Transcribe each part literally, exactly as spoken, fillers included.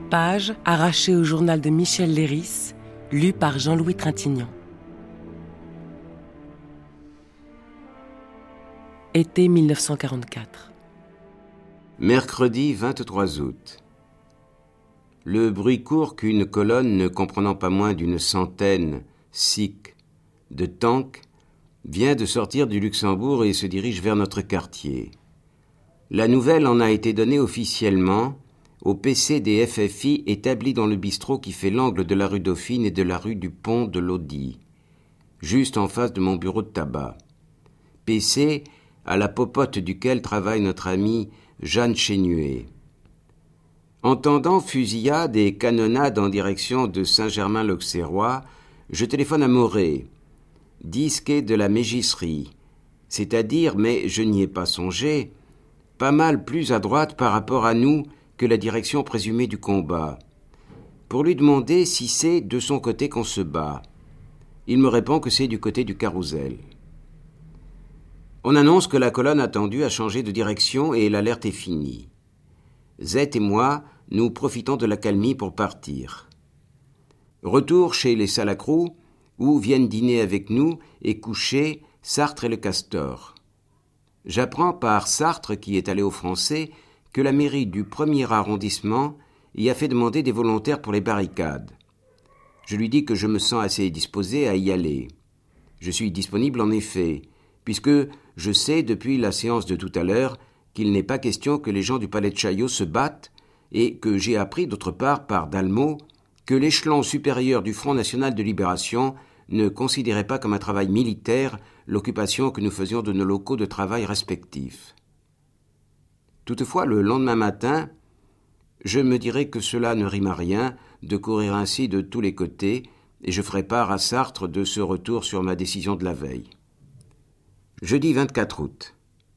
page arrachée au journal de Michel Léris, lu par Jean-Louis Trintignant. Été mille neuf cent quarante-quatre. Mercredi vingt-trois août. Le bruit court qu'une colonne ne comprenant pas moins d'une centaine, sic, de tanks vient de sortir du Luxembourg et se dirige vers notre quartier. La nouvelle en a été donnée officiellement au P C des F F I établi dans le bistrot qui fait l'angle de la rue Dauphine et de la rue du Pont de Lodi, juste en face de mon bureau de tabac. P C à la popote duquel travaille notre amie Jeanne Chénuet. Entendant fusillade et canonnade en direction de Saint-Germain-l'Auxerrois, je téléphone à Morée, dix quai de la Mégisserie, c'est-à-dire, mais je n'y ai pas songé, pas mal plus à droite par rapport à nous que la direction présumée du combat, pour lui demander si c'est de son côté qu'on se bat. Il me répond que c'est du côté du Carrousel. On annonce que la colonne attendue a changé de direction et l'alerte est finie. Z et moi, nous profitons de l'accalmie pour partir. Retour chez les Salacrou, où viennent dîner avec nous et coucher Sartre et le Castor. J'apprends par Sartre, qui est allé au Français, que la mairie du premier arrondissement y a fait demander des volontaires pour les barricades. Je lui dis que je me sens assez disposé à y aller. Je suis disponible en effet, puisque je sais depuis la séance de tout à l'heure qu'il n'est pas question que les gens du palais de Chaillot se battent et que j'ai appris d'autre part par Dalmau que l'échelon supérieur du Front National de Libération ne considérait pas comme un travail militaire l'occupation que nous faisions de nos locaux de travail respectifs. Toutefois, le lendemain matin, je me dirais que cela ne rime à rien de courir ainsi de tous les côtés et je ferai part à Sartre de ce retour sur ma décision de la veille. Jeudi vingt-quatre août.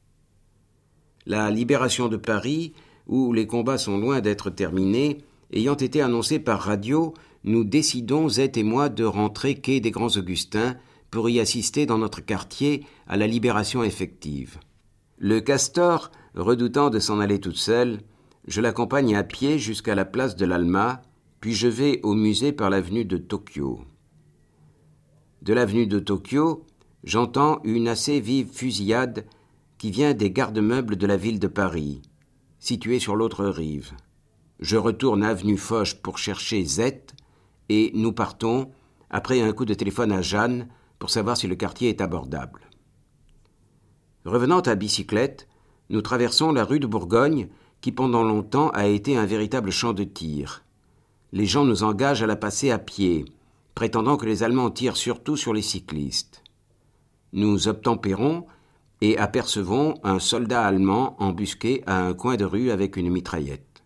La libération de Paris, où les combats sont loin d'être terminés, ayant été annoncée par radio, nous décidons, Z et moi, de rentrer quai des Grands Augustins pour y assister dans notre quartier à la libération effective. Le Castor, redoutant de s'en aller toute seule, je l'accompagne à pied jusqu'à la place de l'Alma, puis je vais au musée par l'avenue de Tokyo. De l'avenue de Tokyo, j'entends une assez vive fusillade qui vient des garde-meubles de la ville de Paris, située sur l'autre rive. Je retourne avenue Foch pour chercher Z et nous partons, après un coup de téléphone à Jeanne, pour savoir si le quartier est abordable. Revenant à bicyclette, nous traversons la rue de Bourgogne, qui pendant longtemps a été un véritable champ de tir. Les gens nous engagent à la passer à pied, prétendant que les Allemands tirent surtout sur les cyclistes. Nous obtempérons et apercevons un soldat allemand embusqué à un coin de rue avec une mitraillette.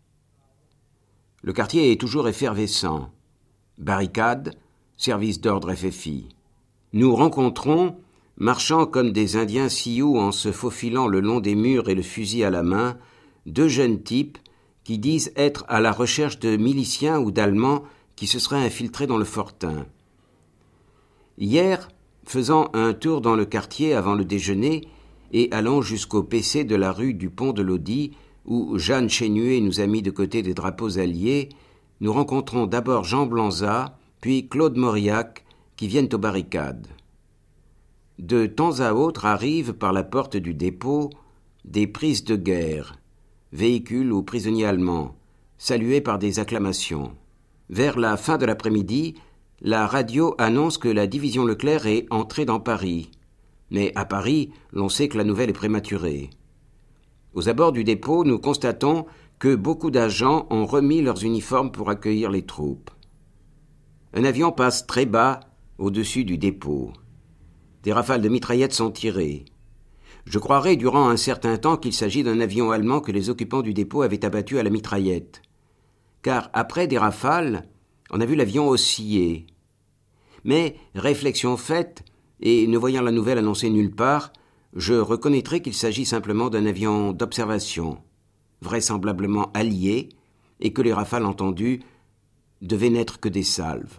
Le quartier est toujours effervescent. Barricades, service d'ordre F F I. Nous rencontrons, marchant comme des Indiens Sioux en se faufilant le long des murs et le fusil à la main, deux jeunes types qui disent être à la recherche de miliciens ou d'Allemands qui se seraient infiltrés dans le Fortin. Hier, faisant un tour dans le quartier avant le déjeuner et allant jusqu'au P C de la rue du Pont de Lodi, où Jeanne Chénuet nous a mis de côté des drapeaux alliés, nous rencontrons d'abord Jean Blanza, puis Claude Mauriac, qui viennent aux barricades. De temps à autre arrivent par la porte du dépôt des prises de guerre, véhicules ou prisonniers allemands, salués par des acclamations. Vers la fin de l'après-midi, la radio annonce que la division Leclerc est entrée dans Paris. Mais à Paris, l'on sait que la nouvelle est prématurée. Aux abords du dépôt, nous constatons que beaucoup d'agents ont remis leurs uniformes pour accueillir les troupes. Un avion passe très bas au-dessus du dépôt. Des rafales de mitraillettes sont tirées. Je croirais durant un certain temps qu'il s'agit d'un avion allemand que les occupants du dépôt avaient abattu à la mitraillette. Car après des rafales, on a vu l'avion osciller. Mais, réflexion faite, et ne voyant la nouvelle annoncée nulle part, je reconnaîtrai qu'il s'agit simplement d'un avion d'observation, vraisemblablement allié, et que les rafales entendues devaient n'être que des salves.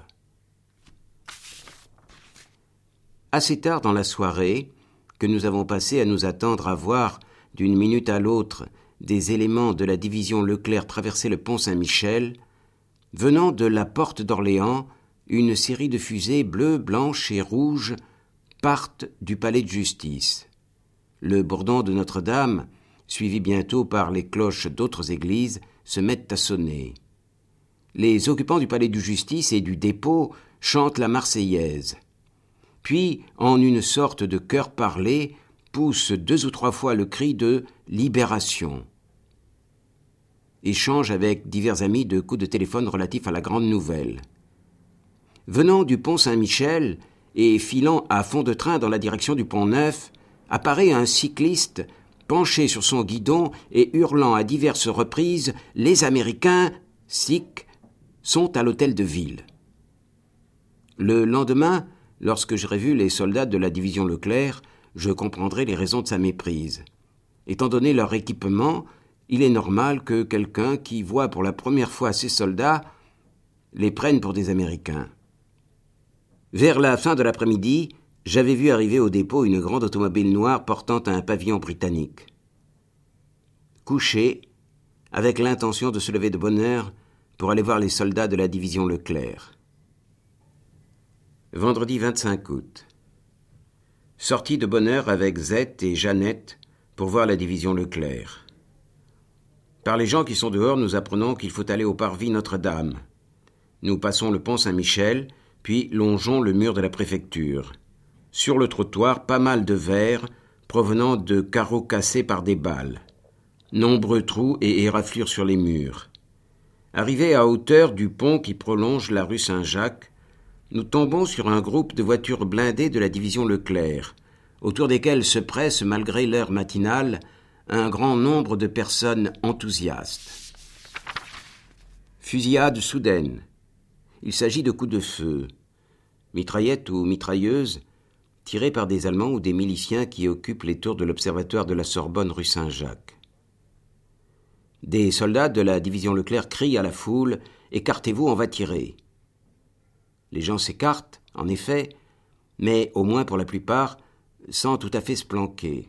Assez tard dans la soirée, que nous avons passé à nous attendre à voir, d'une minute à l'autre, des éléments de la division Leclerc traversaient le pont Saint-Michel, venant de la porte d'Orléans, une série de fusées bleues, blanches et rouges partent du palais de justice. Le bourdon de Notre-Dame, suivi bientôt par les cloches d'autres églises, se mettent à sonner. Les occupants du palais de justice et du dépôt chantent la Marseillaise. Puis, en une sorte de chœur parlé, poussent deux ou trois fois le cri de « Libération ». Échange avec divers amis de coups de téléphone relatifs à la grande nouvelle. Venant du pont Saint-Michel et filant à fond de train dans la direction du pont Neuf, apparaît un cycliste penché sur son guidon et hurlant à diverses reprises « Les Américains, sikhs, sont à l'hôtel de ville ». Le lendemain, lorsque j'aurai vu les soldats de la division Leclerc, je comprendrai les raisons de sa méprise. Étant donné leur équipement, il est normal que quelqu'un qui voit pour la première fois ces soldats les prenne pour des Américains. Vers la fin de l'après-midi, j'avais vu arriver au dépôt une grande automobile noire portant un pavillon britannique. Couché, avec l'intention de se lever de bonne heure pour aller voir les soldats de la division Leclerc. Vendredi vingt-cinq août. Sorti de bonne heure avec Zette et Jeannette pour voir la division Leclerc. Par les gens qui sont dehors, nous apprenons qu'il faut aller au parvis Notre-Dame. Nous passons le pont Saint-Michel, puis longeons le mur de la préfecture. Sur le trottoir, pas mal de verres provenant de carreaux cassés par des balles. Nombreux trous et éraflures sur les murs. Arrivés à hauteur du pont qui prolonge la rue Saint-Jacques, nous tombons sur un groupe de voitures blindées de la division Leclerc, autour desquelles se presse, malgré l'heure matinale, un grand nombre de personnes enthousiastes. Fusillade soudaine. Il s'agit de coups de feu. Mitraillettes ou mitrailleuses, tirées par des Allemands ou des miliciens qui occupent les tours de l'observatoire de la Sorbonne rue Saint-Jacques. Des soldats de la division Leclerc crient à la foule « Écartez-vous, on va tirer ». Les gens s'écartent, en effet, mais au moins pour la plupart, sans tout à fait se planquer.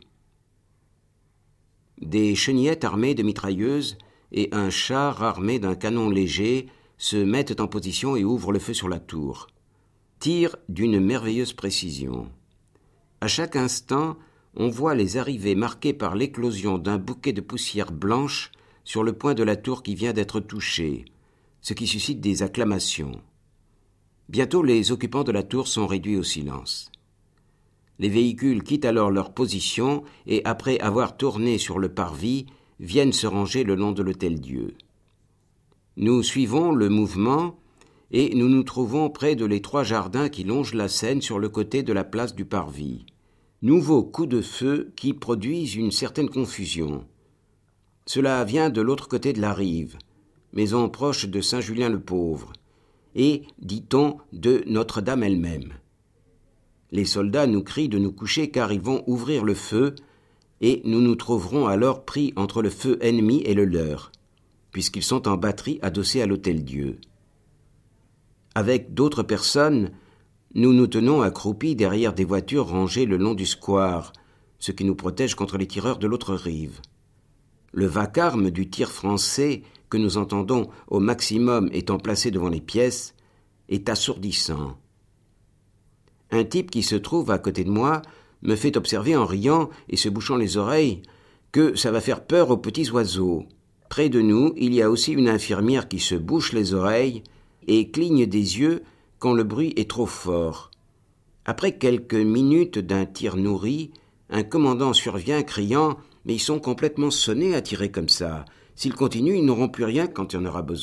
Des chenillettes armées de mitrailleuses et un char armé d'un canon léger se mettent en position et ouvrent le feu sur la tour. Tirent d'une merveilleuse précision. À chaque instant, on voit les arrivées marquées par l'éclosion d'un bouquet de poussière blanche sur le point de la tour qui vient d'être touché, ce qui suscite des acclamations. Bientôt, les occupants de la tour sont réduits au silence. Les véhicules quittent alors leur position et, après avoir tourné sur le parvis, viennent se ranger le long de l'Hôtel-Dieu. Nous suivons le mouvement et nous nous trouvons près de l'étroit jardin qui longe la Seine sur le côté de la place du parvis. Nouveaux coups de feu qui produisent une certaine confusion. Cela vient de l'autre côté de la rive, maison proche de Saint-Julien-le-Pauvre, et, dit-on, de Notre-Dame elle-même. Les soldats nous crient de nous coucher car ils vont ouvrir le feu et nous nous trouverons alors pris entre le feu ennemi et le leur, puisqu'ils sont en batterie adossés à l'Hôtel-Dieu. Avec d'autres personnes, nous nous tenons accroupis derrière des voitures rangées le long du square, ce qui nous protège contre les tireurs de l'autre rive. Le vacarme du tir français que nous entendons au maximum étant placé devant les pièces est assourdissant. Un type qui se trouve à côté de moi me fait observer en riant et se bouchant les oreilles que ça va faire peur aux petits oiseaux. Près de nous, il y a aussi une infirmière qui se bouche les oreilles et cligne des yeux quand le bruit est trop fort. Après quelques minutes d'un tir nourri, un commandant survient criant « Mais ils sont complètement sonnés à tirer comme ça. S'ils continuent, ils n'auront plus rien quand il y en aura besoin. »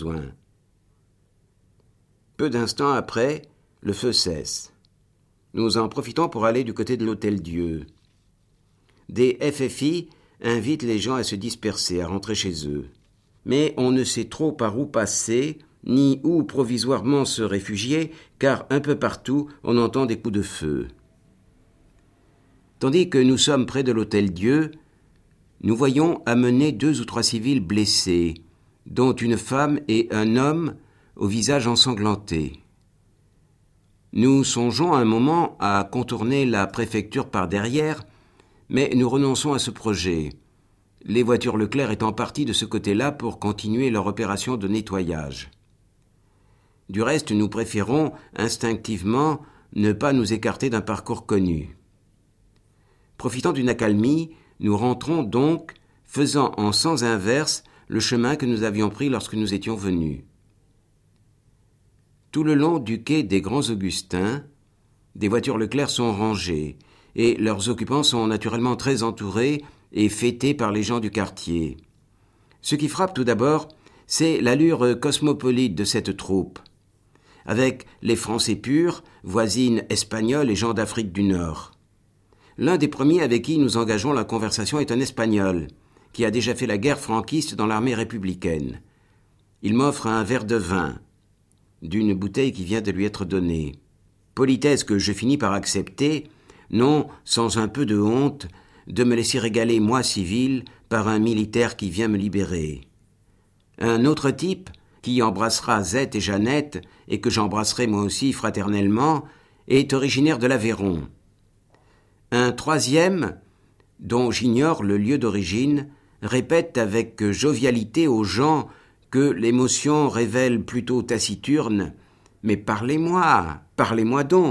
Peu d'instants après, le feu cesse. Nous en profitons pour aller du côté de l'Hôtel-Dieu. Des F F I invitent les gens à se disperser, à rentrer chez eux. Mais on ne sait trop par où passer, ni où provisoirement se réfugier, car un peu partout, on entend des coups de feu. Tandis que nous sommes près de l'Hôtel-Dieu, nous voyons amener deux ou trois civils blessés, dont une femme et un homme au visage ensanglanté. Nous songeons un moment à contourner la préfecture par derrière, mais nous renonçons à ce projet, les voitures Leclerc étant parties de ce côté-là pour continuer leur opération de nettoyage. Du reste, nous préférons instinctivement ne pas nous écarter d'un parcours connu. Profitant d'une accalmie, nous rentrons donc, faisant en sens inverse le chemin que nous avions pris lorsque nous étions venus. Tout le long du quai des Grands Augustins, des voitures Leclerc sont rangées, et leurs occupants sont naturellement très entourés et fêtés par les gens du quartier. Ce qui frappe tout d'abord, c'est l'allure cosmopolite de cette troupe. Avec les Français purs, voisines espagnols et gens d'Afrique du Nord. L'un des premiers avec qui nous engageons la conversation est un Espagnol, qui a déjà fait la guerre franquiste dans l'armée républicaine. Il m'offre un verre de vin, d'une bouteille qui vient de lui être donnée. Politesse que je finis par accepter, non sans un peu de honte, de me laisser régaler, moi civil, par un militaire qui vient me libérer. Un autre type, qui embrassera Zette et Jeannette, et que j'embrasserai moi aussi fraternellement, est originaire de l'Aveyron. Un troisième, dont j'ignore le lieu d'origine, répète avec jovialité aux gens que l'émotion révèle plutôt taciturne « Mais parlez-moi, parlez-moi donc !»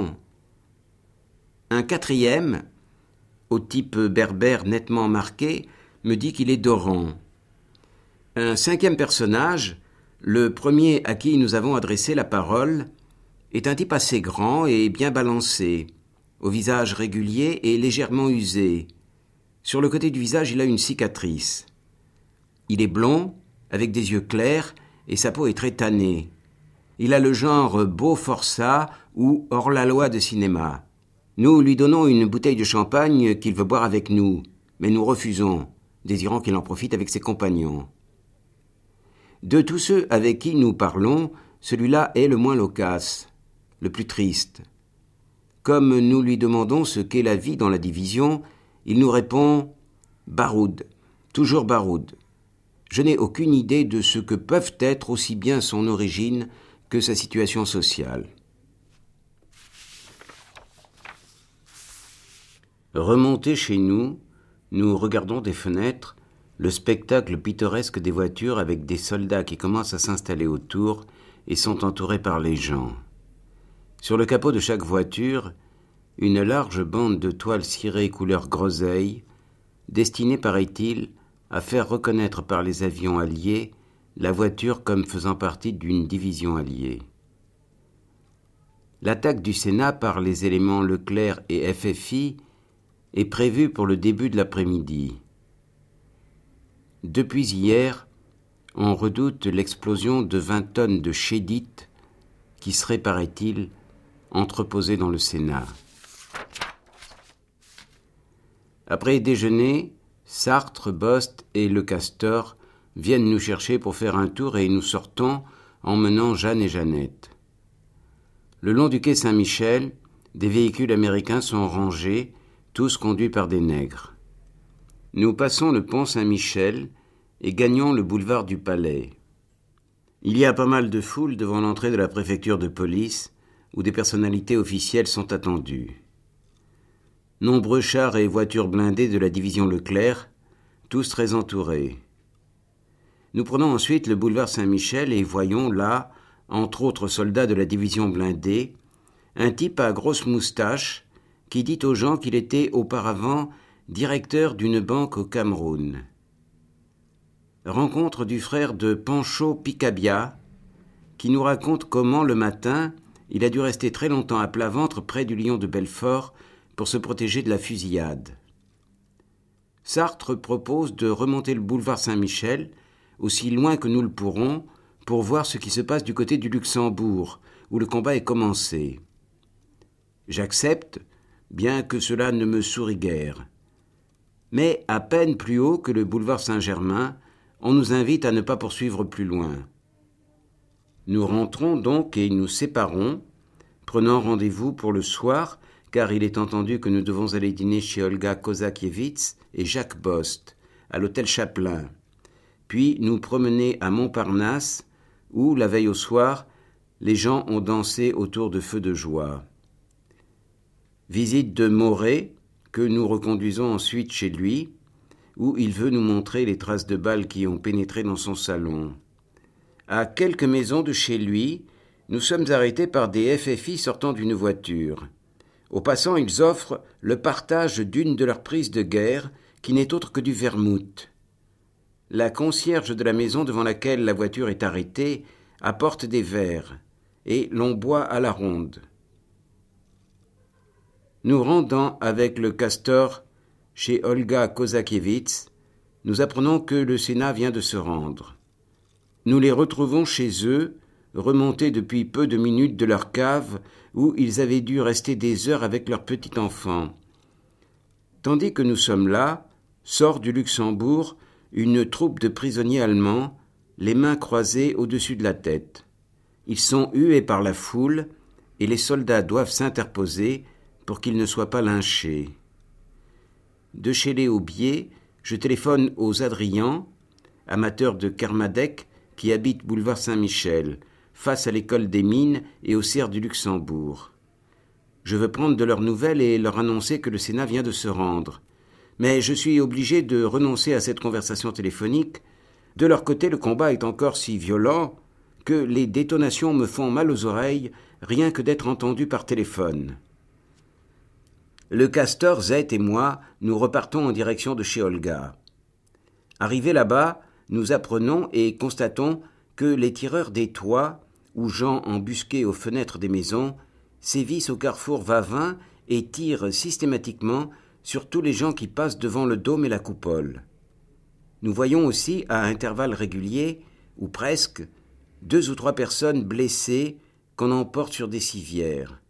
Un quatrième, au type berbère nettement marqué, me dit qu'il est d'Oran. Un cinquième personnage, le premier à qui nous avons adressé la parole, est un type assez grand et bien balancé, au visage régulier et légèrement usé. Sur le côté du visage, il a une cicatrice. Il est blond, avec des yeux clairs, et sa peau est très tannée. Il a le genre beau forçat ou hors-la-loi de cinéma. Nous lui donnons une bouteille de champagne qu'il veut boire avec nous, mais nous refusons, désirant qu'il en profite avec ses compagnons. De tous ceux avec qui nous parlons, celui-là est le moins loquace, le plus triste. Comme nous lui demandons ce qu'est la vie dans la division, il nous répond « Baroud, toujours Baroud ». Je n'ai aucune idée de ce que peuvent être aussi bien son origine que sa situation sociale. Remontés chez nous, nous regardons des fenêtres le spectacle pittoresque des voitures avec des soldats qui commencent à s'installer autour et sont entourés par les gens. Sur le capot de chaque voiture, une large bande de toile cirée couleur groseille, destinée, paraît-il, à faire reconnaître par les avions alliés la voiture comme faisant partie d'une division alliée. L'attaque du Sénat par les éléments Leclerc et F F I est prévue pour le début de l'après-midi. Depuis hier, on redoute l'explosion de vingt tonnes de chédite qui serait, paraît-il, entreposée dans le Sénat. Après déjeuner, Sartre, Bost et Le Castor viennent nous chercher pour faire un tour et nous sortons, emmenant Jeanne et Jeannette. Le long du quai Saint-Michel, des véhicules américains sont rangés, tous conduits par des nègres. Nous passons le pont Saint-Michel et gagnons le boulevard du Palais. Il y a pas mal de foule devant l'entrée de la préfecture de police, où des personnalités officielles sont attendues. Nombreux chars et voitures blindées de la division Leclerc, tous très entourés. Nous prenons ensuite le boulevard Saint-Michel et voyons là, entre autres soldats de la division blindée, un type à grosse moustache qui dit aux gens qu'il était auparavant directeur d'une banque au Cameroun. Rencontre du frère de Pancho Picabia, qui nous raconte comment, le matin, il a dû rester très longtemps à plat ventre près du lion de Belfort pour se protéger de la fusillade. Sartre propose de remonter le boulevard Saint-Michel, aussi loin que nous le pourrons, pour voir ce qui se passe du côté du Luxembourg, où le combat est commencé. J'accepte, bien que cela ne me sourie guère. Mais à peine plus haut que le boulevard Saint-Germain, on nous invite à ne pas poursuivre plus loin. Nous rentrons donc et nous séparons, prenant rendez-vous pour le soir, car il est entendu que nous devons aller dîner chez Olga Kozakiewicz et Jacques Bost, à l'hôtel Chapelain, puis nous promener à Montparnasse, où, la veille au soir, les gens ont dansé autour de feux de joie. Visite de Moret, que nous reconduisons ensuite chez lui, où il veut nous montrer les traces de balles qui ont pénétré dans son salon. À quelques maisons de chez lui, nous sommes arrêtés par des F F I sortant d'une voiture. Au passant, ils offrent le partage d'une de leurs prises de guerre, qui n'est autre que du vermouth. La concierge de la maison devant laquelle la voiture est arrêtée apporte des verres, et l'on boit à la ronde. Nous rendant avec le Castor chez Olga Kozakiewicz, nous apprenons que le Sénat vient de se rendre. Nous les retrouvons chez eux, remontés depuis peu de minutes de leur cave où ils avaient dû rester des heures avec leur petit enfant. Tandis que nous sommes là, sort du Luxembourg une troupe de prisonniers allemands, les mains croisées au-dessus de la tête. Ils sont hués par la foule et les soldats doivent s'interposer pour qu'ils ne soient pas lynchés. De chez les Aubier, je téléphone aux Adrians, amateurs de Kermadec qui habitent boulevard Saint-Michel, face à l'école des mines et au cerf du Luxembourg. Je veux prendre de leurs nouvelles et leur annoncer que le Sénat vient de se rendre. Mais je suis obligé de renoncer à cette conversation téléphonique. De leur côté, le combat est encore si violent que les détonations me font mal aux oreilles, rien que d'être entendu par téléphone. Le Castor, Zette et moi, nous repartons en direction de chez Olga. Arrivés là-bas, nous apprenons et constatons que les tireurs des toits, ou gens embusqués aux fenêtres des maisons, sévissent au carrefour Vavin et tirent systématiquement sur tous les gens qui passent devant le dôme et la coupole. Nous voyons aussi, à intervalles réguliers, ou presque, deux ou trois personnes blessées qu'on emporte sur des civières.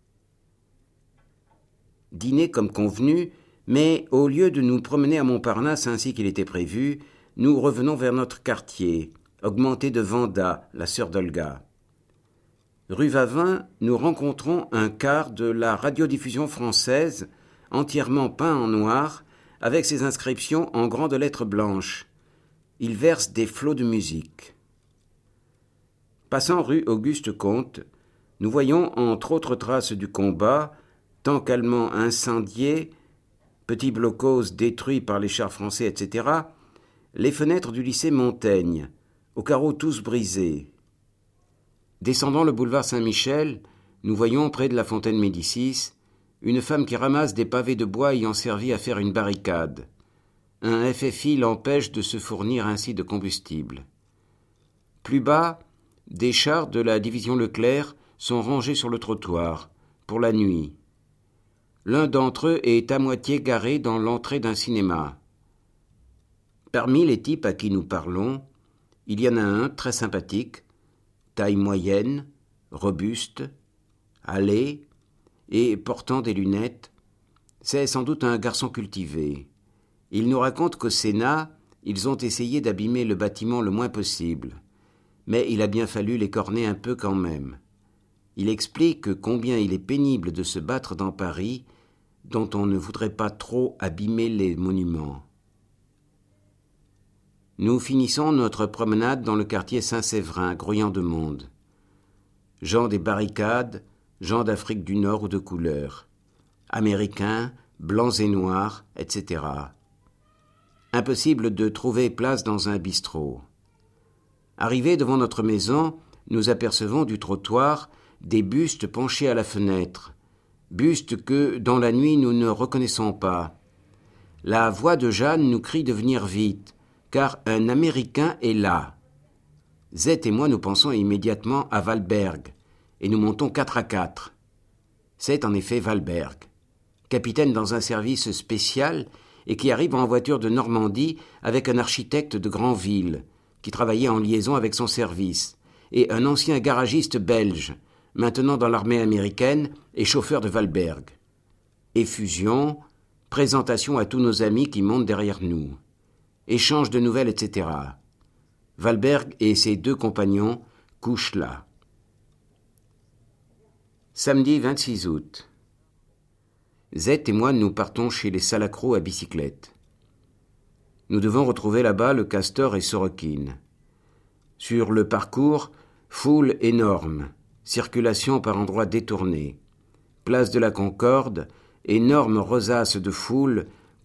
Dîner comme convenu, mais au lieu de nous promener à Montparnasse ainsi qu'il était prévu, nous revenons vers notre quartier, augmenté de Vanda, la sœur d'Olga. Rue Vavin, nous rencontrons un car de la radiodiffusion française, entièrement peint en noir, avec ses inscriptions en grandes lettres blanches. Il verse des flots de musique. Passant rue Auguste-Comte, nous voyons, entre autres traces du combat, tanks allemands incendiés, petits blocos détruits par les chars français, et cetera, les fenêtres du lycée Montaigne, aux carreaux tous brisés. Descendant le boulevard Saint-Michel, nous voyons près de la fontaine Médicis une femme qui ramasse des pavés de bois ayant servi à faire une barricade. Un F F I l'empêche de se fournir ainsi de combustible. Plus bas, des chars de la division Leclerc sont rangés sur le trottoir, pour la nuit. L'un d'entre eux est à moitié garé dans l'entrée d'un cinéma. Parmi les types à qui nous parlons, il y en a un très sympathique, taille moyenne, robuste, hâlé et portant des lunettes. C'est sans doute un garçon cultivé. Il nous raconte qu'au Sénat, ils ont essayé d'abîmer le bâtiment le moins possible, mais il a bien fallu l'écorner un peu quand même. Il explique combien il est pénible de se battre dans Paris, dont on ne voudrait pas trop abîmer les monuments. Nous finissons notre promenade dans le quartier Saint-Séverin, grouillant de monde. Gens des barricades, gens d'Afrique du Nord ou de couleur. Américains, blancs et noirs, et cetera. Impossible de trouver place dans un bistrot. Arrivés devant notre maison, nous apercevons du trottoir des bustes penchés à la fenêtre, bustes que, dans la nuit, nous ne reconnaissons pas. La voix de Jeanne nous crie de venir vite, car un Américain est là. Zette et moi nous pensons immédiatement à Valberg, et nous montons quatre à quatre. C'est en effet Valberg, capitaine dans un service spécial et qui arrive en voiture de Normandie avec un architecte de Granville, qui travaillait en liaison avec son service, et un ancien garagiste belge, maintenant dans l'armée américaine et chauffeur de Valberg. Effusion, présentation à tous nos amis qui montent derrière nous. Échange de nouvelles, et cetera. Valberg et ses deux compagnons couchent là. Samedi vingt-six août. Zette et moi nous partons chez les Salacro à bicyclette. Nous devons retrouver là-bas le Castor et Sorokin. Sur le parcours, foule énorme, circulation par endroits détournés. Place de la Concorde, énorme rosace de foule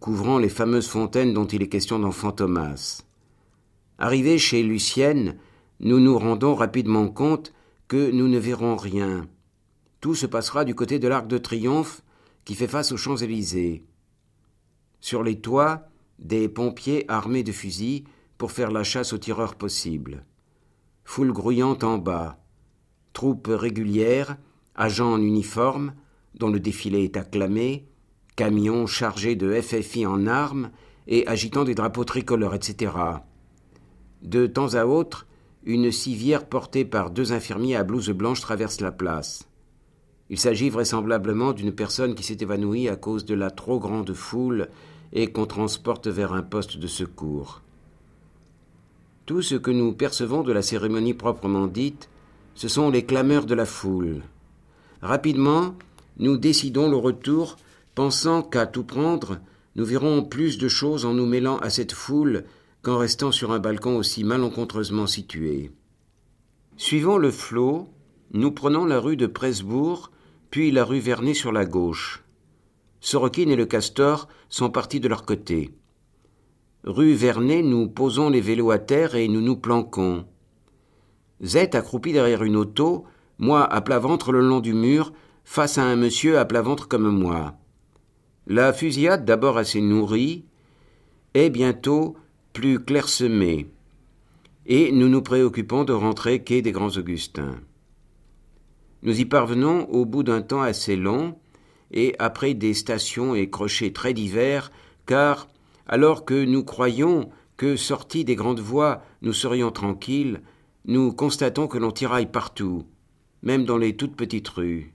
couvrant les fameuses fontaines dont il est question dans Fantomas. Arrivés chez Lucienne, nous nous rendons rapidement compte que nous ne verrons rien. Tout se passera du côté de l'Arc de Triomphe qui fait face aux Champs-Élysées. Sur les toits, des pompiers armés de fusils pour faire la chasse aux tireurs possibles. Foule grouillante en bas. Troupes régulières, agents en uniforme, dont le défilé est acclamé, camions chargés de F F I en armes et agitant des drapeaux tricolores, et cetera. De temps à autre, une civière portée par deux infirmiers à blouse blanche traverse la place. Il s'agit vraisemblablement d'une personne qui s'est évanouie à cause de la trop grande foule et qu'on transporte vers un poste de secours. Tout ce que nous percevons de la cérémonie proprement dite, ce sont les clameurs de la foule. Rapidement, nous décidons le retour, pensant qu'à tout prendre, nous verrons plus de choses en nous mêlant à cette foule qu'en restant sur un balcon aussi malencontreusement situé. Suivant le flot, nous prenons la rue de Presbourg, puis la rue Vernet sur la gauche. Sorokin et le Castor sont partis de leur côté. Rue Vernet, nous posons les vélos à terre et nous nous planquons. Z accroupi derrière une auto, moi à plat ventre le long du mur, face à un monsieur à plat ventre comme moi. La fusillade, d'abord assez nourrie, est bientôt plus clairsemée, et nous nous préoccupons de rentrer quai des Grands Augustins. Nous y parvenons au bout d'un temps assez long, et après des stations et crochets très divers, car, alors que nous croyions que, sortis des grandes voies, nous serions tranquilles, nous constatons que l'on tiraille partout, même dans les toutes petites rues.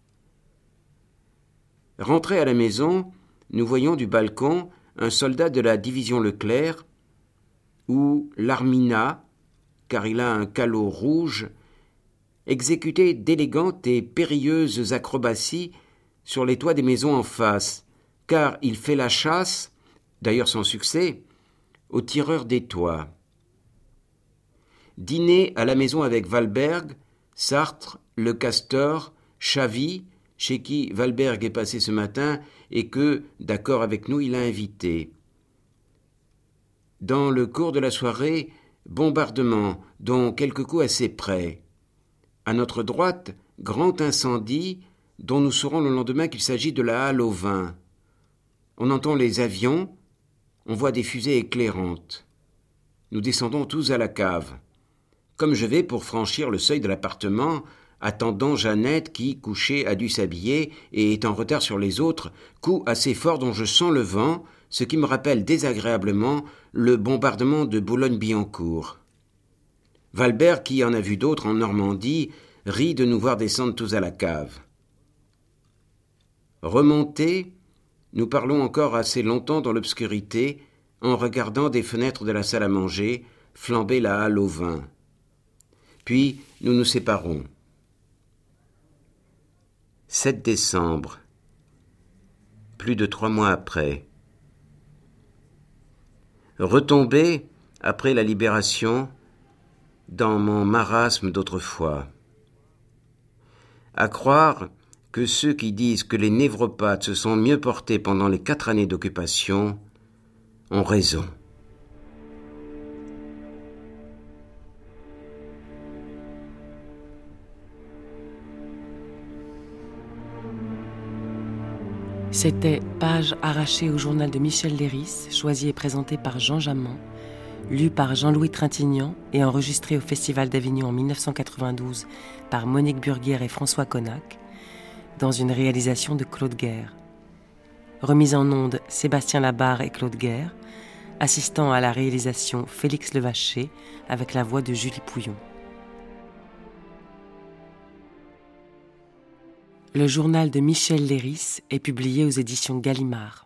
Rentrés à la maison, nous voyons du balcon un soldat de la division Leclerc, ou l'Armina, car il a un calot rouge, exécuter d'élégantes et périlleuses acrobaties sur les toits des maisons en face, car il fait la chasse, d'ailleurs sans succès, aux tireurs des toits. Dîner à la maison avec Valberg, Sartre, Le Castor, Chavy, chez qui Valberg est passé ce matin et que, d'accord avec nous, il a invité. Dans le cours de la soirée, bombardement, dont quelques coups assez près. À notre droite, grand incendie, dont nous saurons le lendemain qu'il s'agit de la halle au vin. On entend les avions, on voit des fusées éclairantes. Nous descendons tous à la cave. Comme je vais pour franchir le seuil de l'appartement, attendant Jeannette qui, couchée, a dû s'habiller et est en retard sur les autres, coup assez fort dont je sens le vent, ce qui me rappelle désagréablement le bombardement de Boulogne-Billancourt. Valbert, qui en a vu d'autres en Normandie, rit de nous voir descendre tous à la cave. Remontés, nous parlons encore assez longtemps dans l'obscurité, en regardant des fenêtres de la salle à manger flamber la halle au vin. Puis nous nous séparons. sept décembre. Plus de trois mois après. Retombé, après la libération, dans mon marasme d'autrefois. À croire que ceux qui disent que les névropathes se sont mieux portés pendant les quatre années d'occupation ont raison. C'était Page arrachée au journal de Michel Léris, choisi et présenté par Jean Jamand, lu par Jean-Louis Trintignant et enregistré au Festival d'Avignon en dix-neuf cent quatre-vingt-douze par Monique Burguière et François Connac, dans une réalisation de Claude Guerre. Remise en onde Sébastien Labarre et Claude Guerre, assistant à la réalisation Félix Levaché avec la voix de Julie Pouillon. Le journal de Michel Léris est publié aux éditions Gallimard.